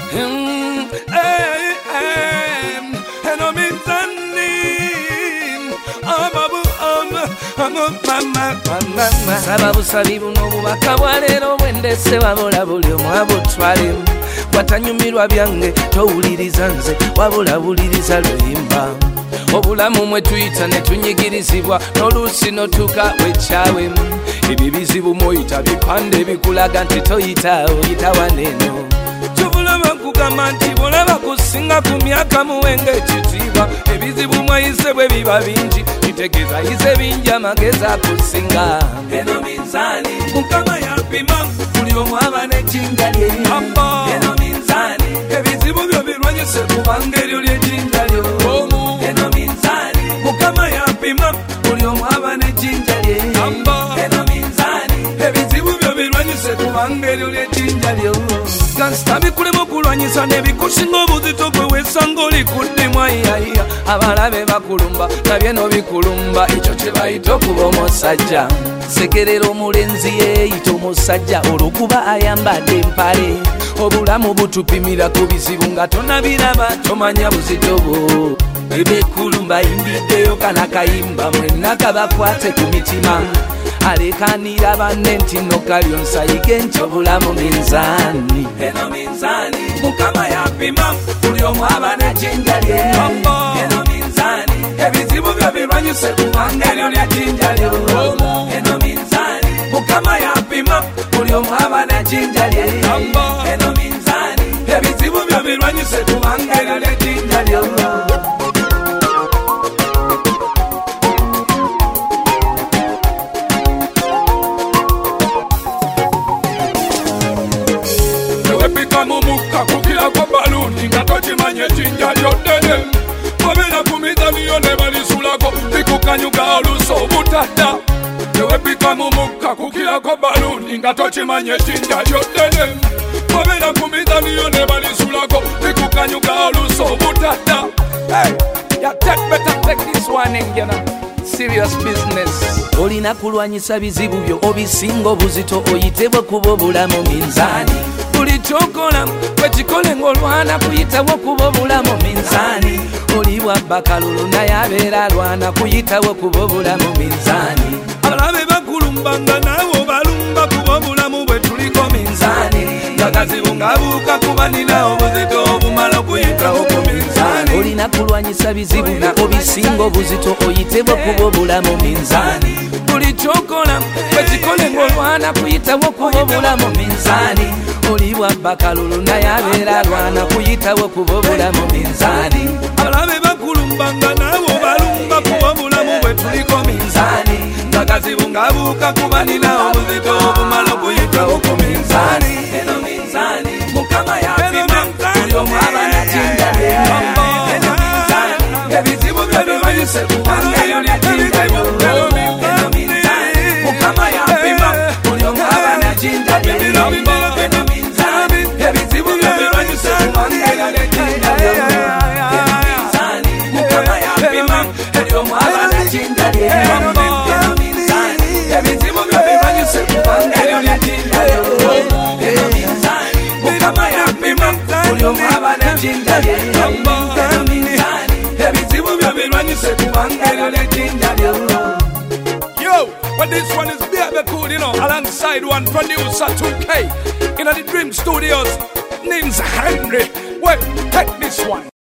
Eno minzani Saba busabi buno bubaka bwa leero bwendese wabula buli omu abutwalemu watanyumirwa byange towuliriza nze wabula buliriza luyimba obulamu mwe tuyita ne tunyigirizibwa n'oluusi notuuka wekyawemu ebyo bizibu moyita bipande bikulaga nti toyita oyita waneeno tubulaba nkugamba nti bulaba kusinga ku myaka muwenga ekitiibwa ebizibu mwayise bwe biba bingi kitegeeza yise bingi amagezi akusinga eno minzaani mukama yapima buli omu aba n'ejjinja lye eno minzaani ebizibu byo birwanyise kubanga eryo ly'ejjinja lyo eno minzaani mukama yapima buli omu aba n'ejjinja lye eno minzaani ebizibu byo birwanyise kubanga eryo ly'ejjinja lyo gansita bikulemu okulwanyisa nebikusinga obuzito gwe wesanga olikuddemu ayiyaya abalabe bakulumba nabye nobikulumba ekyo kye bayita okuba omusajja sekerera omulenzi yeeyita omusajja olwokuba ayambadde empale obulamu butupimira ku bizibu nga tonabiraba tomanya buzito bwo ebekulumba yimbiddeyo kana kayimba mwenna kabakwate ku mitima alekanira banne nti nokalyonsa yige nti obulamu minzaani eno minzaani mukama yapima buli omu aba n'ejjinja lye eno minzaani ebizibu byo birwanyise kubanga eryo ly'ejjinja lyo eno minzaani mukama yapima buli omu aba n'ejjinja lye eno minzaani ebizibu byo birwanyise kubanga eryo ly'ejjinja lyo kukira kwa baluni nga tokimanya ejjinja lyoddene obeera kumiza miyone balisulako bikukanyuga oluusi obutadda tewebika mu mukka kukira kwa baluni nga tokimanya ejjinja lyoddene obeera kumiza miyone balisulako bikukanyuga oluusi obutadda serious business olina kulwanyisa bizibu byo obisinga obuzito oyitebwe kuba obulamu minzaani buli kyokola wekikole ng'olwana kuyitawo kuba obulamu minzaani oli bwabba kalulu naye abeera alwana kuyitawo kuba obulamu minzaani abalabe bakulumba nga naawe obalumba kuba obulamu bwe tuliko minzaani akazibu ng'abuuka kuba nina obuzito obumala okuyitawo ku minzaani olina kulwanyisa bizibu na obisinga obuzito oyitebwe kuba obulamu minzaani buli kyokola wekikole ng'olwana kuyitawo kuba obulamu minzaani oli bwabba kalulu naye abeera alwana kuyitawo kuba obulamu minzaani abalabe bakulumba nga naawe obalumba kuba obulamu bwe tuliko minzaani akazibu ng'abuuka kuba nina obuzito obumala okuyitawo ku minzaani eno minzaani mukama yapima buli omu aba n'ejjinja lye eno minzaani ebizibu byo birwanyise kubanga eryo ly'ejjinja lyo eno minzaani mukama yapima buli omu aba n'ejjinja lye eno minzaani ebizibu byo birwanyise kubanga eryo ly'ejjinja lyo eno minzaani mukama yapima buli omu aba n'ejjinja lye eno minzaani ebizibu byo birwanyise kubanga eryo ly'ejjinja lyo eno minzaani mukama yapima buli omu aba n'ejjinja lye eno minzaani ebizibu byo birwanyise kubanga eryo ly'ejjinja lyo. Yo, well this one is Baby Cool, you know, alongside one producer 2K in the Dream Studios. Name's Henry. Well, take this one.